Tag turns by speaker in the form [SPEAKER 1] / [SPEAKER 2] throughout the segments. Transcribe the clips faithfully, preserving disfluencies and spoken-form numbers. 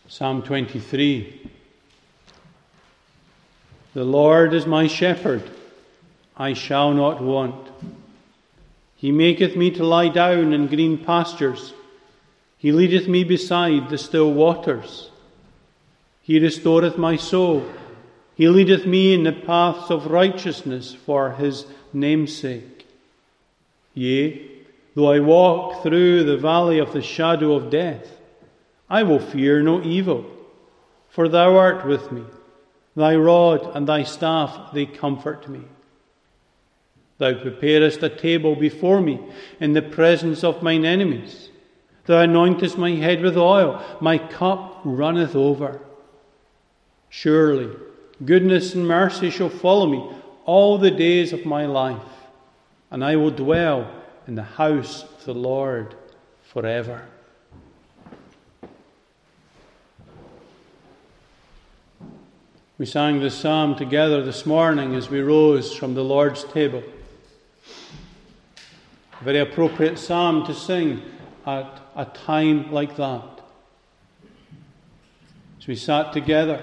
[SPEAKER 1] Psalm twenty-three. The Lord is my shepherd, I shall not want. He maketh me to lie down in green pastures. He leadeth me beside the still waters. He restoreth my soul. He leadeth me in the paths of righteousness for his name's sake. Yea, though I walk through the valley of the shadow of death, I will fear no evil, for thou art with me. Thy rod and thy staff, they comfort me. Thou preparest a table before me in the presence of mine enemies. Thou anointest my head with oil, my cup runneth over. Surely goodness and mercy shall follow me all the days of my life, and I will dwell in the house of the Lord forever. We sang this psalm together this morning as we rose from the Lord's table. A very appropriate psalm to sing at a time like that. As we sat together,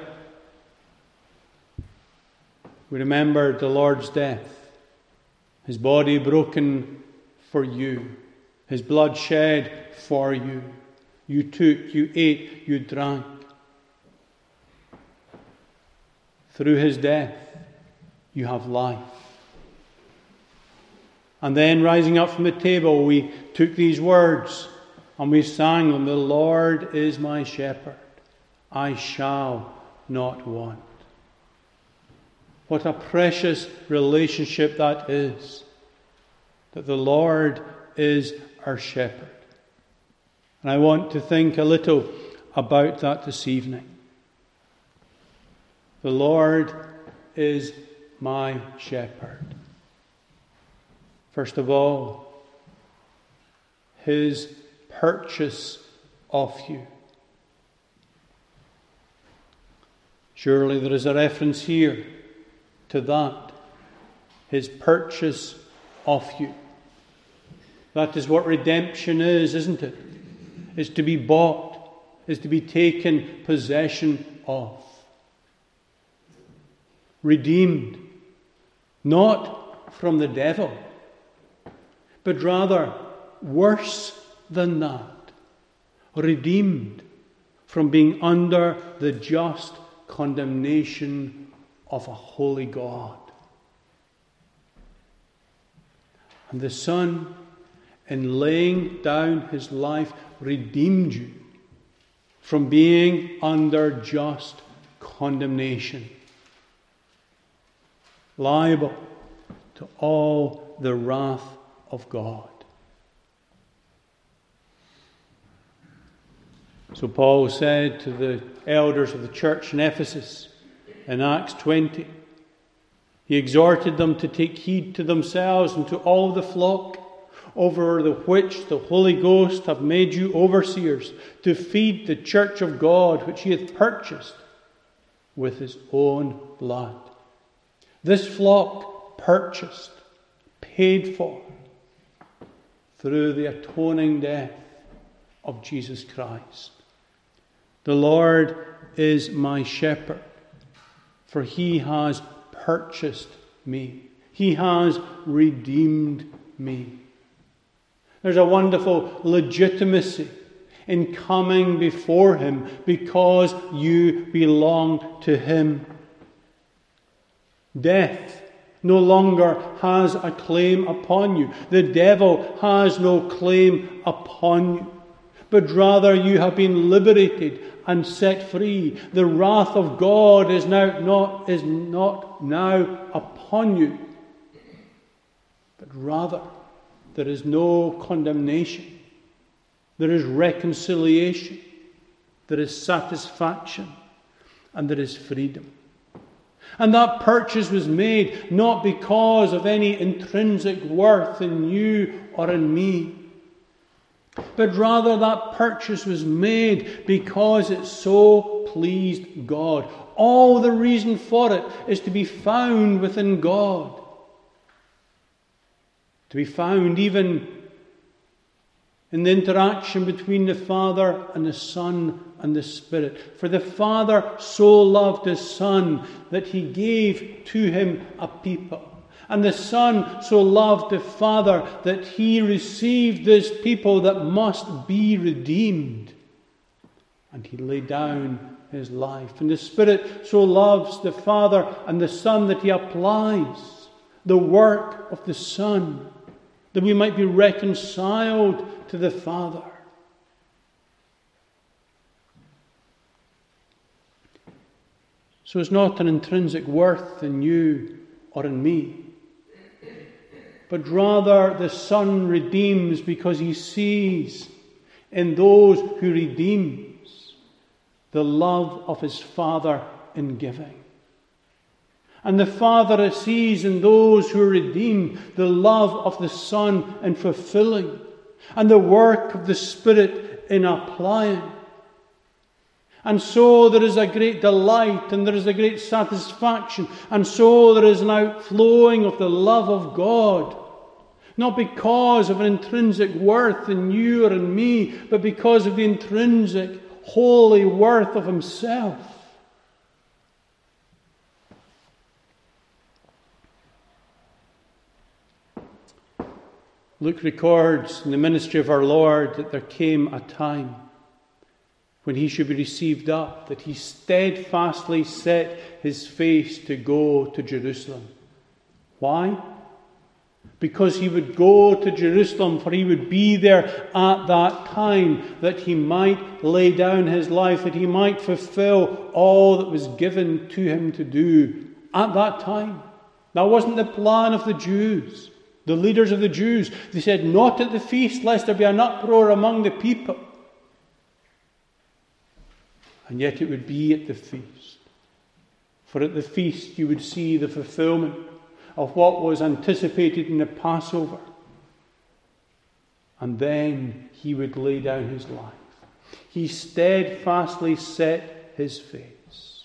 [SPEAKER 1] we remembered the Lord's death, his body broken for you, his blood shed for you. You took, you ate, you drank. Through his death, you have life. And then rising up from the table, we took these words and we sang them. The Lord is my shepherd, I shall not want. What a precious relationship that is, that the Lord is our shepherd. And I want to think a little about that this evening. The Lord is my shepherd. First of all, his purchase of you. Surely there is a reference here to that. His purchase of you. That is what redemption is, isn't it? It's to be bought, is to be taken possession of. Redeemed, not from the devil, but rather worse than that. Redeemed from being under the just condemnation of a holy God. And the Son, in laying down his life, redeemed you from being under just condemnation, liable to all the wrath of God. So Paul said to the elders of the church in Ephesus in Acts twenty, he exhorted them to take heed to themselves and to all the flock, over the which the Holy Ghost hath made you overseers, to feed the church of God, which he hath purchased with his own blood. This flock purchased, paid for, through the atoning death of Jesus Christ. The Lord is my shepherd, for he has purchased me. He has redeemed me. There's a wonderful legitimacy in coming before him because you belong to him. Death no longer has a claim upon you. The devil has no claim upon you. But rather you have been liberated and set free. The wrath of God is now not, is not now upon you. But rather there is no condemnation. There is reconciliation. There is satisfaction. And there is freedom. And that purchase was made not because of any intrinsic worth in you or in me, but rather that purchase was made because it so pleased God. All the reason for it is to be found within God. To be found even in the interaction between the Father and the Son and the Spirit. For the Father so loved the Son that he gave to him a people. And the Son so loved the Father that he received this people that must be redeemed. And he laid down his life. And the Spirit so loves the Father and the Son that he applies the work of the Son, that we might be reconciled to the Father. So it's not an intrinsic worth in you or in me, but rather the Son redeems because he sees in those who redeems the love of his Father in giving. And the Father sees in those who redeem the love of the Son in fulfilling, and the work of the Spirit in applying. And so there is a great delight, and there is a great satisfaction, and so there is an outflowing of the love of God. Not because of an intrinsic worth in you or in me, but because of the intrinsic, holy worth of himself. Luke records in the ministry of our Lord that there came a time when he should be received up, that he steadfastly set his face to go to Jerusalem. Why? Because he would go to Jerusalem, for he would be there at that time, that he might lay down his life, that he might fulfill all that was given to him to do at that time. That wasn't the plan of the Jews, the leaders of the Jews. They said, not at the feast, lest there be an uproar among the people. And yet it would be at the feast. For at the feast you would see the fulfillment of what was anticipated in the Passover. And then he would lay down his life. He steadfastly set his face.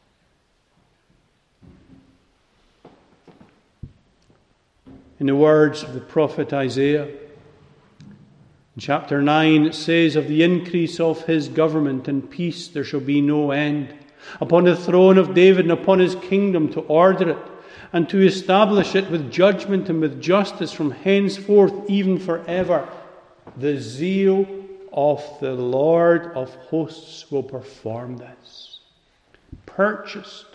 [SPEAKER 1] In the words of the prophet Isaiah, in chapter nine, it says, of the increase of his government and peace there shall be no end, upon the throne of David and upon his kingdom, to order it and to establish it with judgment and with justice from henceforth even forever. The zeal of the Lord of hosts will perform this. Purchased.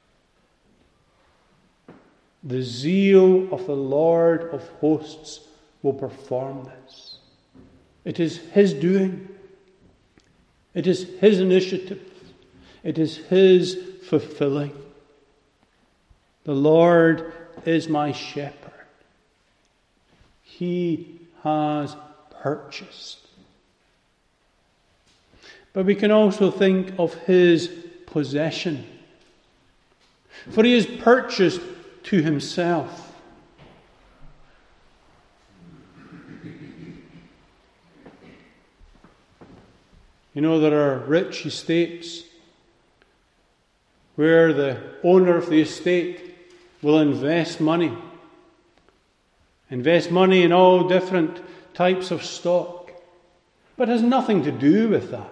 [SPEAKER 1] The zeal of the Lord of hosts will perform this. It is his doing. It is his initiative. It is his fulfilling. The Lord is my shepherd. He has purchased. But we can also think of his possession. For he is purchased to himself. You know, there are rich estates where the owner of the estate will invest money. Invest money in all different types of stock. But it has nothing to do with that.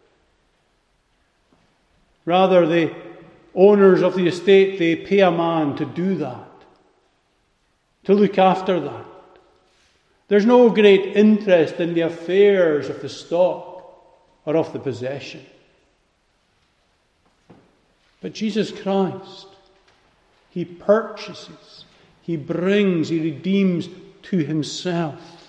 [SPEAKER 1] Rather, the owners of the estate, they pay a man to do that, to look after that. There's no great interest in the affairs of the stock or of the possession. But Jesus Christ, he purchases, he brings, he redeems to himself.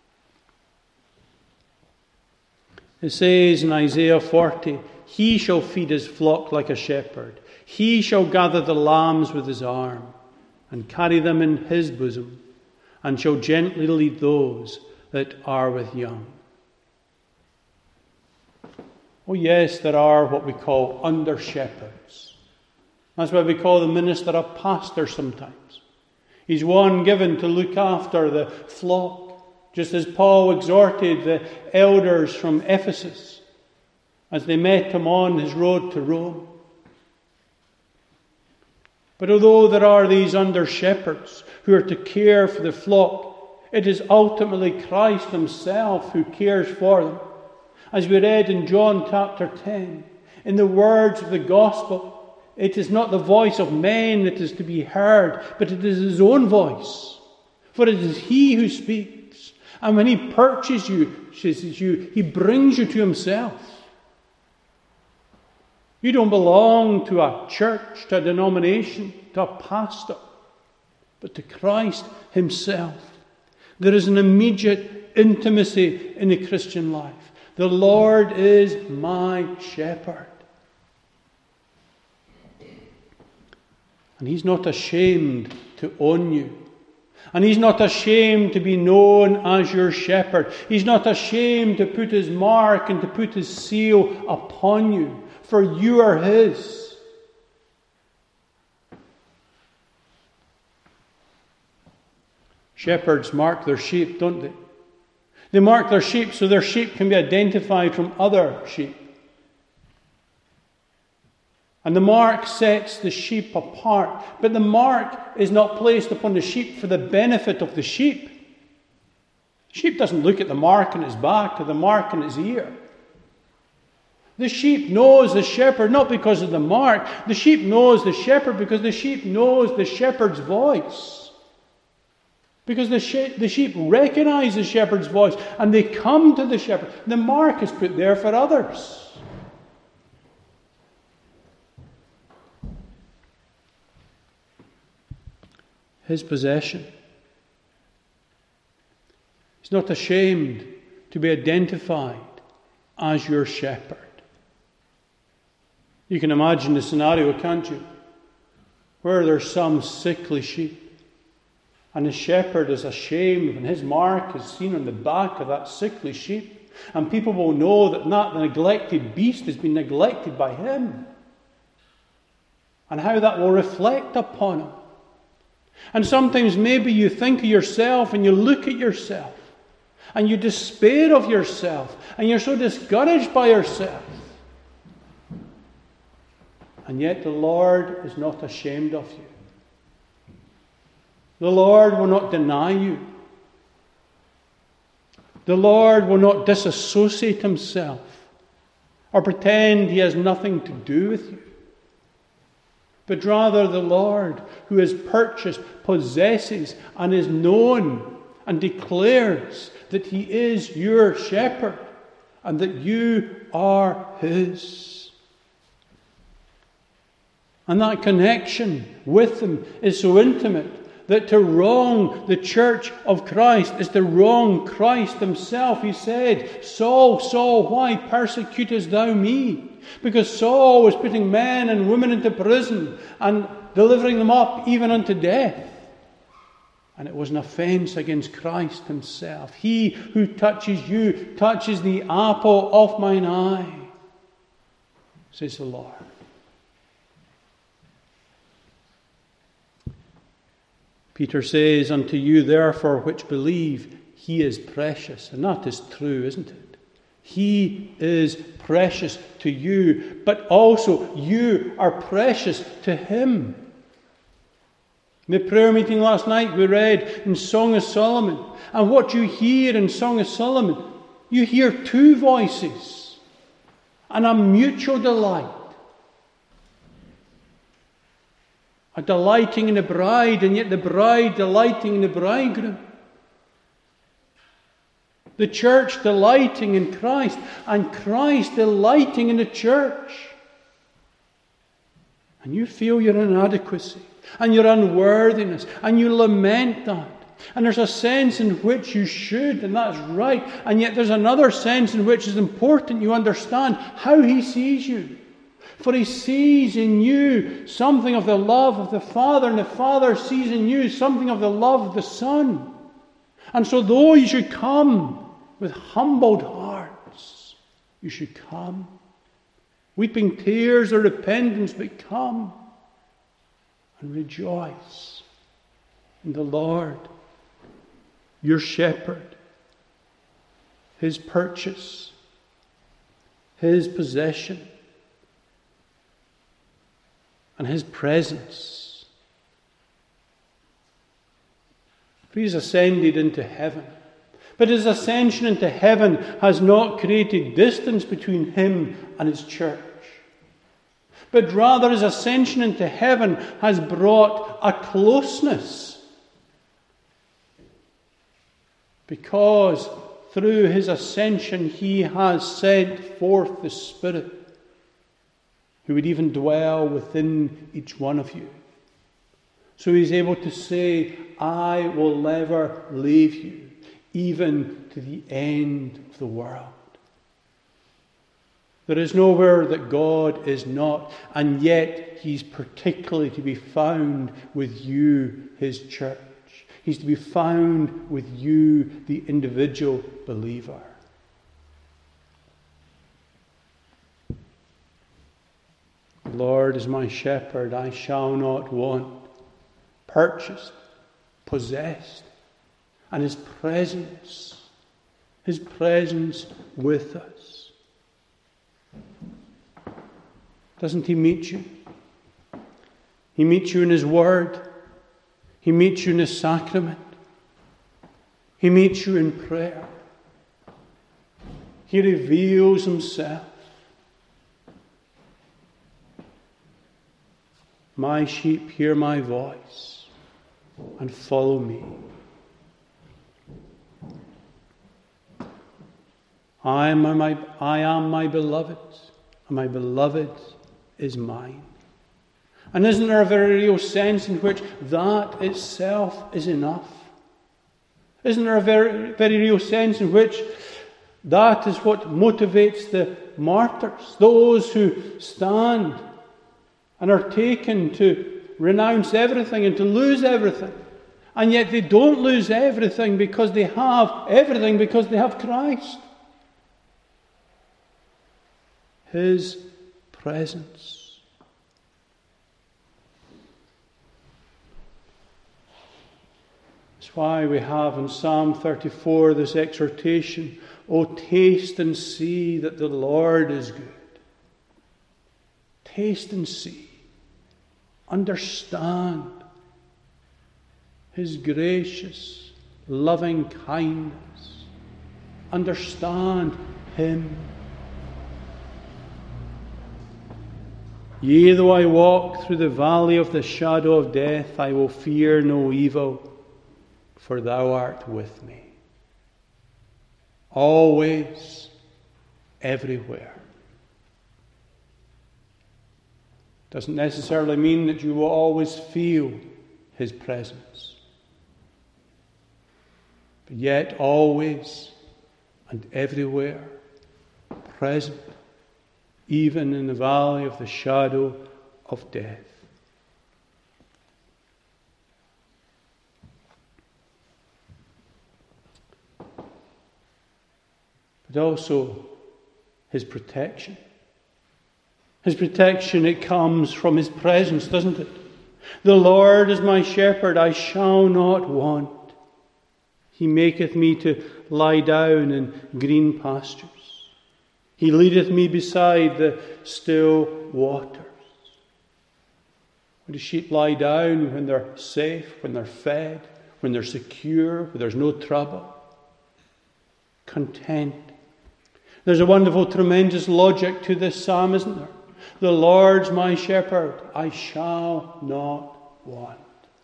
[SPEAKER 1] It says in Isaiah forty, he shall feed his flock like a shepherd. He shall gather the lambs with his arm and carry them in his bosom, and shall gently lead those that are with young. Oh yes, there are what we call under-shepherds. That's why we call the minister a pastor sometimes. He's one given to look after the flock, just as Paul exhorted the elders from Ephesus as they met him on his road to Rome. But although there are these under-shepherds who are to care for the flock It is ultimately Christ himself who cares for them. As we read in John chapter ten, in the words of the gospel, it is not the voice of men that is to be heard, but it is his own voice. For it is he who speaks. And when he purchases you, chases you, he brings you to himself. You don't belong to a church, to a denomination, to a pastor, but to Christ himself. There is an immediate intimacy in the Christian life. The Lord is my shepherd. And he's not ashamed to own you. And he's not ashamed to be known as your shepherd. He's not ashamed to put his mark and to put his seal upon you. For you are his. Shepherds mark their sheep, don't they? They mark their sheep so their sheep can be identified from other sheep. And the mark sets the sheep apart. But the mark is not placed upon the sheep for the benefit of the sheep. The sheep doesn't look at the mark on his back or the mark on his ear. The sheep knows the shepherd not because of the mark. The sheep knows the shepherd because the sheep knows the shepherd's voice. Because the, she- the sheep recognize the shepherd's voice and they come to the shepherd. The mark is put there for others. His possession. He's not ashamed to be identified as your shepherd. You can imagine the scenario, can't you? Where there's some sickly sheep and the shepherd is ashamed and his mark is seen on the back of that sickly sheep, and people will know that that neglected beast has been neglected by him, and how that will reflect upon him. And sometimes maybe you think of yourself and you look at yourself and you despair of yourself and you're so discouraged by yourself. And yet the Lord is not ashamed of you. The Lord will not deny you. The Lord will not disassociate himself or pretend he has nothing to do with you. But rather the Lord, who has purchased, possesses, and is known and declares that he is your shepherd and that you are his. And that connection with him is so intimate that to wrong the church of Christ is to wrong Christ himself. He said, Saul, Saul, why persecutest thou me? Because Saul was putting men and women into prison and delivering them up even unto death. And it was an offence against Christ himself. He who touches you touches the apple of mine eye, says the Lord. Peter says, unto you therefore which believe, he is precious. And that is true, isn't it? He is precious to you, but also you are precious to him. In the prayer meeting last night we read in Song of Solomon, and what you hear in Song of Solomon, you hear two voices and a mutual delight. A delighting in the bride, and yet the bride delighting in the bridegroom. The church delighting in Christ, and Christ delighting in the church. And you feel your inadequacy, and your unworthiness, and you lament that. And there's a sense in which you should, and that's right. And yet there's another sense in which it's important you understand how he sees you. For he sees in you something of the love of the Father, and the Father sees in you something of the love of the Son. And so though you should come with humbled hearts, you should come. Weeping tears of repentance, but come and rejoice in the Lord, your shepherd, his purchase, his possession, and his presence. For he's ascended into heaven. But his ascension into heaven has not created distance between him and his church. But rather his ascension into heaven has brought a closeness. Because through his ascension he has sent forth the Spirit, who would even dwell within each one of you. So he's able to say, I will never leave you, even to the end of the world. There is nowhere that God is not, and yet he's particularly to be found with you, his church. He's to be found with you, the individual believer. The Lord is my shepherd, I shall not want. Purchased, possessed, and his presence, his presence with us. Doesn't he meet you? He meets you in his word. He meets you in his sacrament. He meets you in prayer. He reveals himself. My sheep hear my voice and follow me. I am my, I am my beloved, and my beloved is mine. And isn't there a very real sense in which that itself is enough? Isn't there a very, very real sense in which that is what motivates the martyrs, those who stand and are taken to renounce everything and to lose everything. And yet they don't lose everything because they have everything, because they have Christ. His presence. That's why we have in Psalm thirty-four this exhortation, "O taste and see that the Lord is good." Taste and see. Understand his gracious, loving kindness. Understand him. Yea, though I walk through the valley of the shadow of death, I will fear no evil, for thou art with me. Always, everywhere. Doesn't necessarily mean that you will always feel his presence. But yet, always and everywhere present, even in the valley of the shadow of death. But also his protection. His protection, it comes from his presence, doesn't it? The Lord is my shepherd, I shall not want. He maketh me to lie down in green pastures. He leadeth me beside the still waters. When the sheep lie down, when they're safe, when they're fed, when they're secure, when there's no trouble. Content. There's a wonderful, tremendous logic to this psalm, isn't there? The Lord's my shepherd, I shall not want.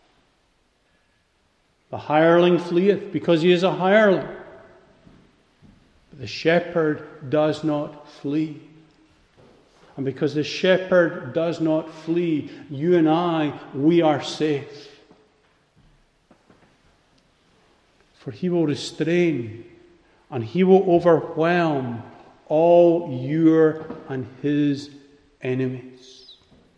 [SPEAKER 1] The hireling fleeth because he is a hireling. But the shepherd does not flee. And because the shepherd does not flee, you and I, we are safe. For he will restrain and he will overwhelm all your and his enemies.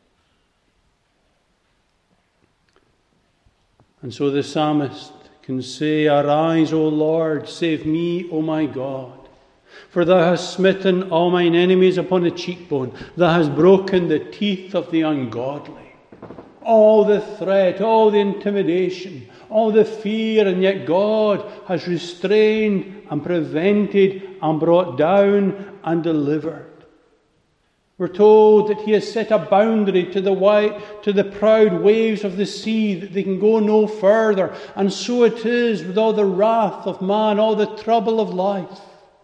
[SPEAKER 1] And so the psalmist can say, Arise, O Lord, save me, O my God. For thou hast smitten all mine enemies upon the cheekbone. Thou hast broken the teeth of the ungodly. All the threat, all the intimidation, all the fear, and yet God has restrained and prevented and brought down and delivered. We're told that he has set a boundary to the white, to the proud waves of the sea, that they can go no further. And so it is with all the wrath of man, all the trouble of life.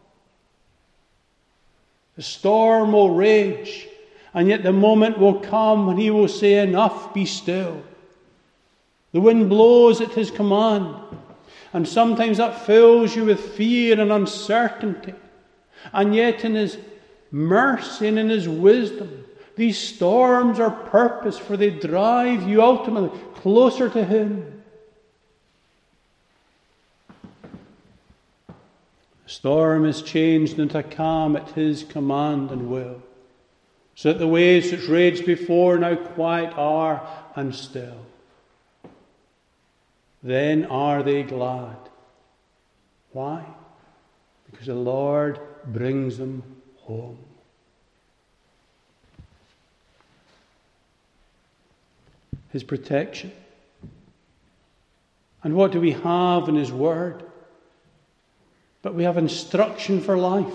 [SPEAKER 1] The storm will rage, and yet the moment will come when he will say, enough, be still. The wind blows at his command, and sometimes that fills you with fear and uncertainty. And yet in his mercy and in his wisdom, these storms are purpose, for they drive you ultimately closer to him. The storm is changed into calm at his command and will, so that the waves which raged before now quiet are and still. Then are they glad. Why? Because the Lord brings them home. His protection. And what do we have in his word? But we have instruction for life.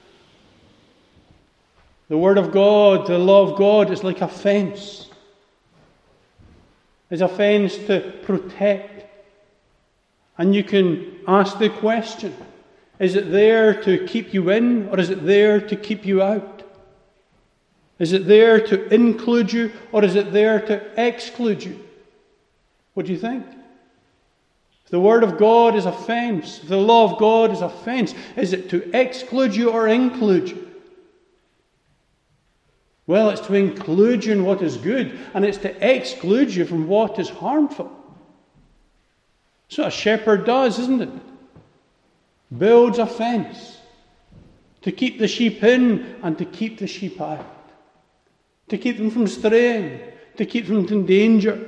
[SPEAKER 1] The word of God, the law of God, is like a fence. It's a fence to protect. And you can ask the question, is it there to keep you in, or is it there to keep you out? Is it there to include you, or is it there to exclude you? What do you think? If the Word of God is a fence, if the law of God is a fence, is it to exclude you or include you? Well, it's to include you in what is good, and it's to exclude you from what is harmful. That's what a shepherd does, isn't it? Builds a fence to keep the sheep in and to keep the sheep out. To keep them from straying, to keep them from danger.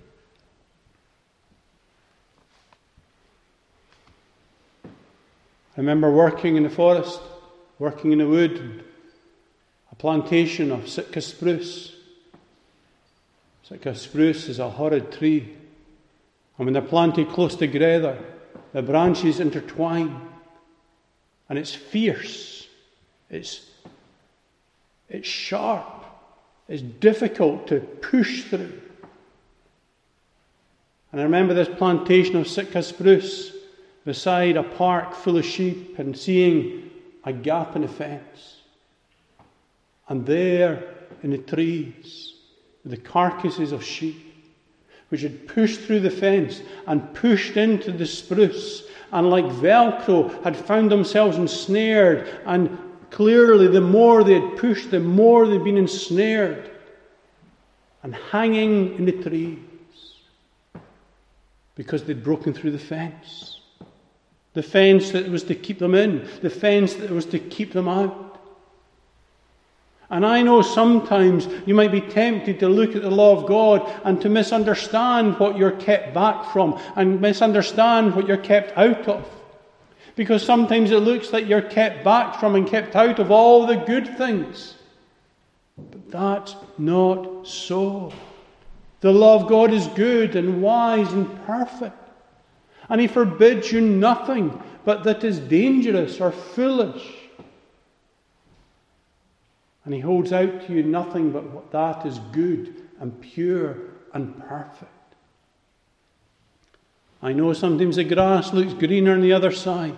[SPEAKER 1] I remember working in the forest, working in the wood, a plantation of Sitka spruce. Sitka spruce is a horrid tree. And when they're planted close together, the branches intertwine. And it's fierce. It's, it's sharp. It's difficult to push through. And I remember this plantation of Sitka spruce beside a park full of sheep and seeing a gap in the fence. And there in the trees were the carcasses of sheep which had pushed through the fence and pushed into the spruce, and like Velcro had found themselves ensnared, and clearly the more they had pushed, the more they'd been ensnared and hanging in the trees because they'd broken through the fence. The fence that was to keep them in, the fence that was to keep them out. And I know sometimes you might be tempted to look at the law of God and to misunderstand what you're kept back from and misunderstand what you're kept out of. Because sometimes it looks like you're kept back from and kept out of all the good things. But that's not so. The law of God is good and wise and perfect. And he forbids you nothing but that is dangerous or foolish. And he holds out to you nothing but what that is good and pure and perfect. I know sometimes the grass looks greener on the other side.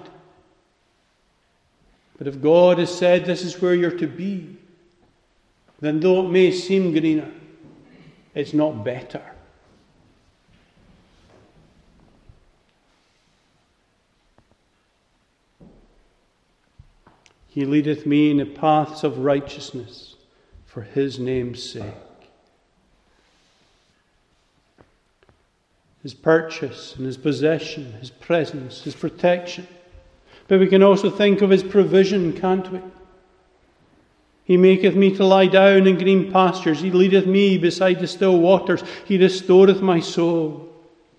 [SPEAKER 1] But if God has said this is where you're to be, then though it may seem greener, it's not better. He leadeth me in the paths of righteousness for his name's sake. His purchase and his possession, his presence, his protection. But we can also think of his provision, can't we? He maketh me to lie down in green pastures. He leadeth me beside the still waters. He restoreth my soul.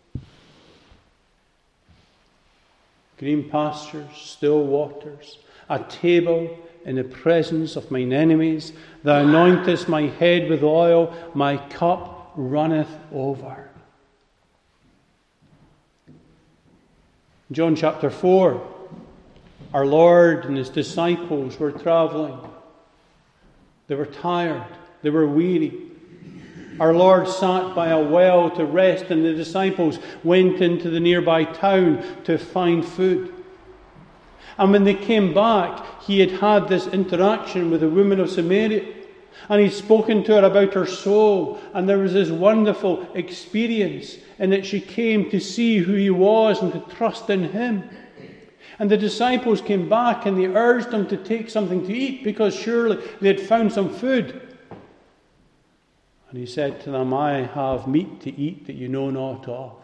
[SPEAKER 1] Green pastures, still waters. A table in the presence of mine enemies. Thou anointest my head with oil. My cup runneth over. John chapter four. Our Lord and his disciples were travelling. They were tired. They were weary. Our Lord sat by a well to rest, and the disciples went into the nearby town to find food. And when they came back, he had had this interaction with the woman of Samaria. And he'd spoken to her about her soul. And there was this wonderful experience in that she came to see who he was and to trust in him. And the disciples came back and they urged him to take something to eat, because surely they had found some food. And he said to them, I have meat to eat that you know not of.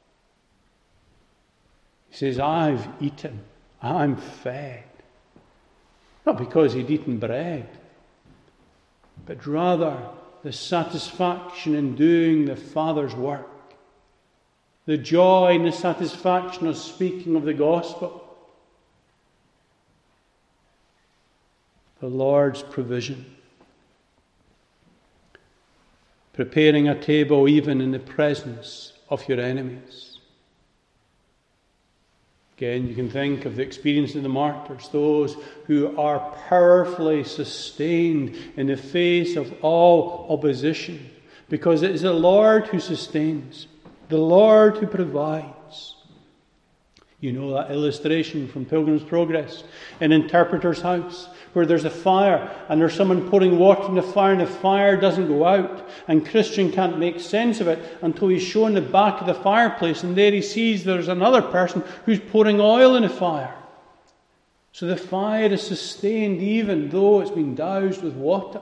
[SPEAKER 1] He says, I've eaten. I'm fed. Not because he'd eaten bread, but rather the satisfaction in doing the Father's work. The joy and the satisfaction of speaking of the gospel. The Lord's provision. Preparing a table even in the presence of your enemies. Again, you can think of the experience of the martyrs, those who are powerfully sustained in the face of all opposition, because it is the Lord who sustains, the Lord who provides. You know that illustration from Pilgrim's Progress in Interpreter's House, where there's a fire and there's someone pouring water in the fire and the fire doesn't go out, and Christian can't make sense of it until he's shown the back of the fireplace, and there he sees there's another person who's pouring oil in the fire. So the fire is sustained even though it's been doused with water.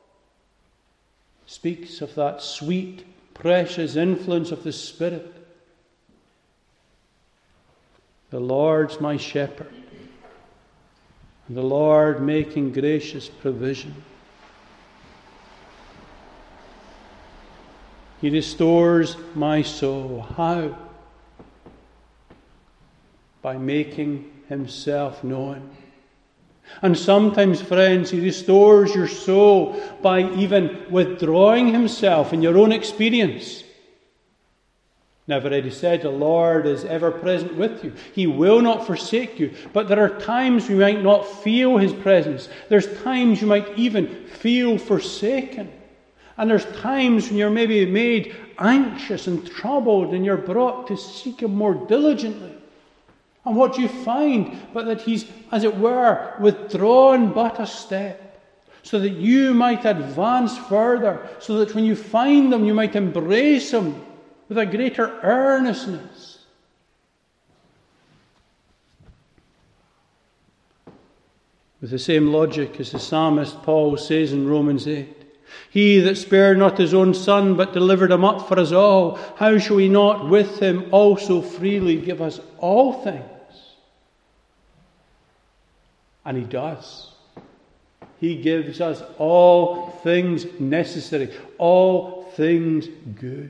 [SPEAKER 1] Speaks of that sweet, precious influence of the Spirit. The Lord's my shepherd. The Lord making gracious provision. He restores my soul. How? By making himself known. And sometimes, friends, he restores your soul by even withdrawing himself in your own experience. Now, I've already said the Lord is ever present with you. He will not forsake you. But there are times you might not feel his presence. There's times you might even feel forsaken. And there's times when you're maybe made anxious and troubled and you're brought to seek him more diligently. And what do you find? But that he's, as it were, withdrawn but a step, so that you might advance further, so that when you find him, you might embrace him with a greater earnestness. With the same logic as the psalmist Paul says in Romans eight, He that spared not his own Son, but delivered him up for us all, how shall he not with him also freely give us all things? And he does. He gives us all things necessary, all things good.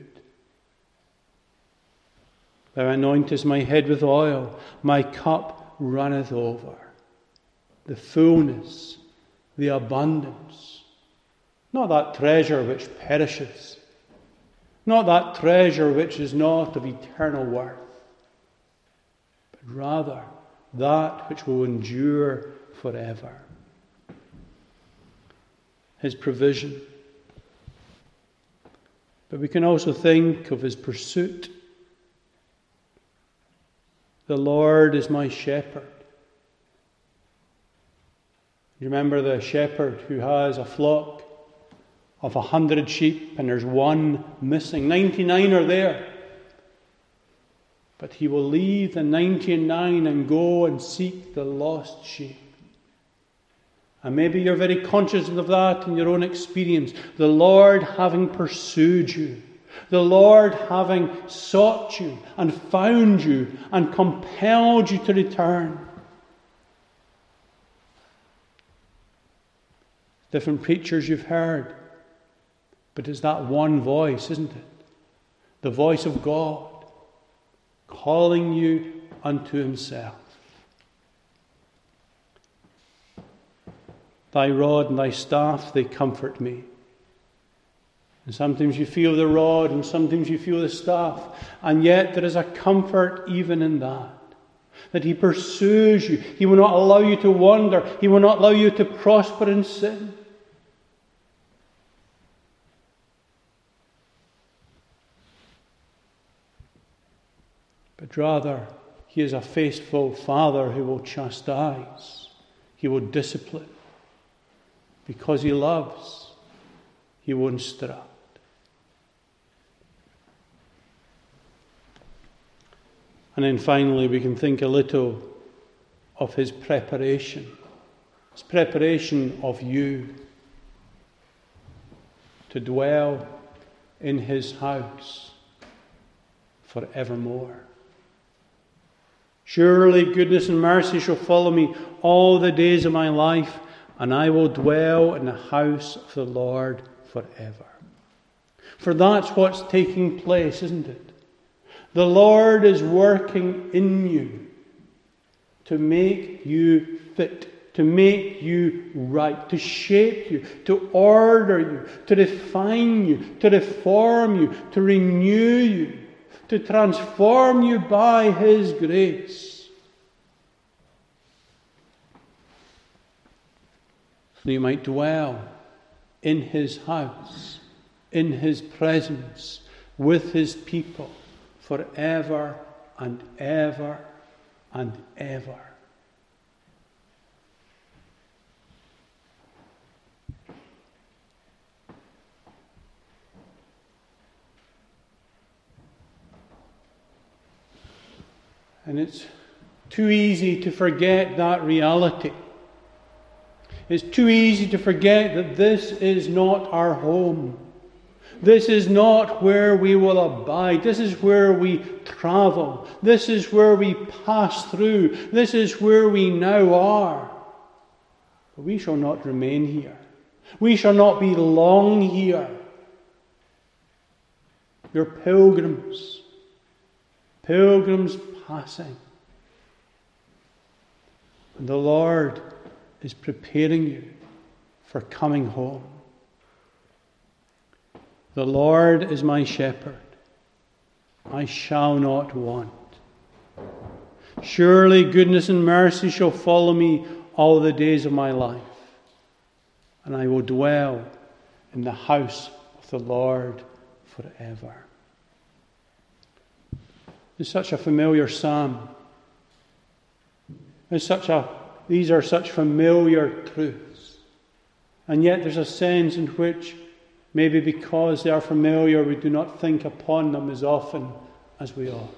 [SPEAKER 1] Thou anointest my head with oil, my cup runneth over. The fullness, the abundance. Not that treasure which perishes. Not that treasure which is not of eternal worth. But rather that which will endure forever. His provision. But we can also think of his pursuit. The Lord is my shepherd. You remember the shepherd who has a flock of a hundred sheep and there's one missing. ninety-nine are there. But he will leave the ninety-nine and go and seek the lost sheep. And maybe you're very conscious of that in your own experience. The Lord having pursued you. The Lord having sought you and found you and compelled you to return. Different preachers you've heard. But it's that one voice, isn't it? The voice of God calling you unto himself. Thy rod and thy staff, they comfort me. And sometimes you feel the rod and sometimes you feel the staff. And yet there is a comfort even in that. That he pursues you. He will not allow you to wander. He will not allow you to prosper in sin. but rather he is a faithful Father who will chastise, he will discipline. Because he loves, he will instruct. And then finally we can think a little of his preparation. His preparation of you to dwell in his house forevermore. Surely goodness and mercy shall follow me all the days of my life, and I will dwell in the house of the Lord forever. For that's what's taking place, isn't it? The Lord is working in you to make you fit, to make you right, to shape you, to order you, to refine you, to reform you, to renew you, to transform you by his grace. So you might dwell in his house, in his presence, with his people, forever and ever and ever. And it's too easy to forget that reality. It's too easy to forget that this is not our home. This is not where we will abide. This is where we travel. This is where we pass through. This is where we now are. But we shall not remain here. We shall not be long here. You're pilgrims. Pilgrims passing. And the Lord is preparing you for coming home. The Lord is my shepherd. I shall not want. Surely goodness and mercy shall follow me all the days of my life, and I will dwell in the house of the Lord forever. It's such a familiar psalm. It's such a, these are such familiar truths. And yet there's a sense in which, maybe because they are familiar, we do not think upon them as often as we ought.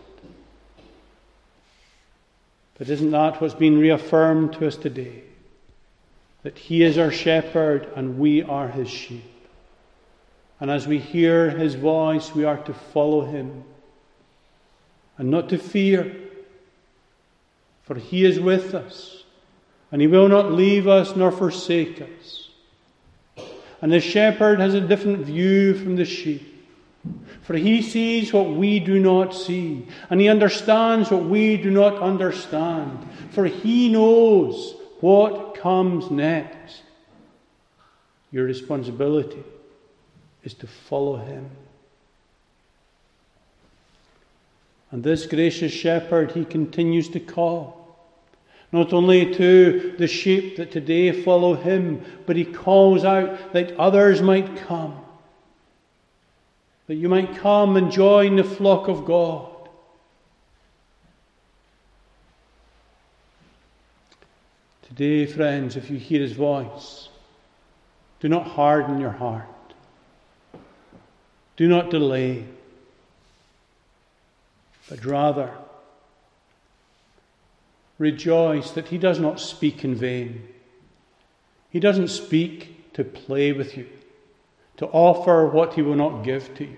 [SPEAKER 1] But isn't that what's been reaffirmed to us today? That he is our shepherd and we are his sheep. And as we hear his voice, we are to follow him and not to fear. For he is with us, and he will not leave us nor forsake us. And the shepherd has a different view from the sheep. For he sees what we do not see, and he understands what we do not understand. For he knows what comes next. Your responsibility is to follow him. And this gracious shepherd, he continues to call. Not only to the sheep that today follow him, but he calls out that others might come. That you might come and join the flock of God. Today, friends, if you hear his voice, do not harden your heart. Do not delay, but rather rejoice that he does not speak in vain. He doesn't speak to play with you, to offer what he will not give to you,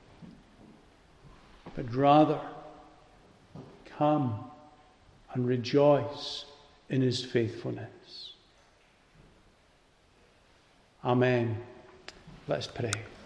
[SPEAKER 1] but rather come and rejoice in his faithfulness. Amen. Let's pray.